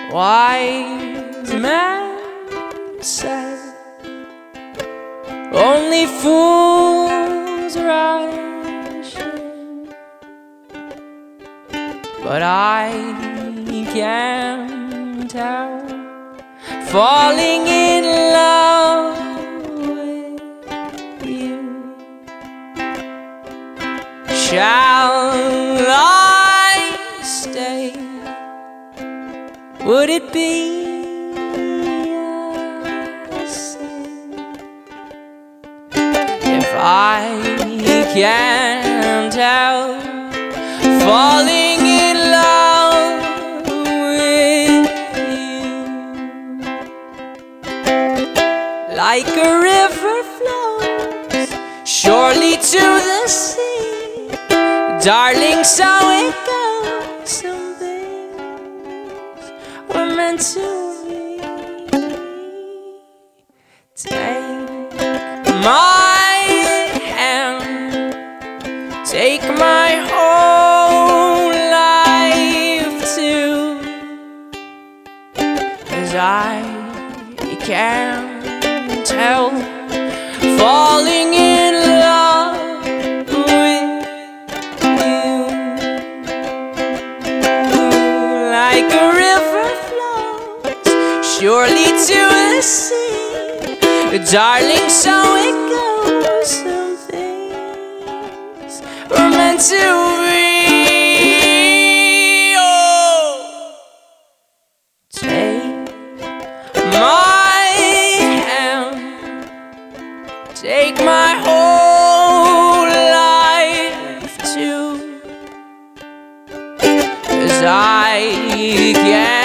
Wise man said, only fools rush in, but I can't help falling in love with you. Shall I stay? Would it be a sin if I can't help falling in love with you? Like a river flows surely to the sea, darling, so it goes. Some things were meant to be. Take my hand, take my whole life too, 'cause I can't help falling in love with you. Like a river flows surely to the sea, darling, so it goes. Some things were meant to be. Oh, take my hand, take my whole life too, 'cause I can't